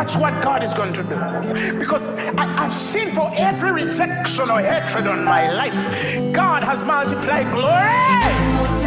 watch what God is going to do. Because I've seen for every rejection or hatred on my life, God has multiplied glory.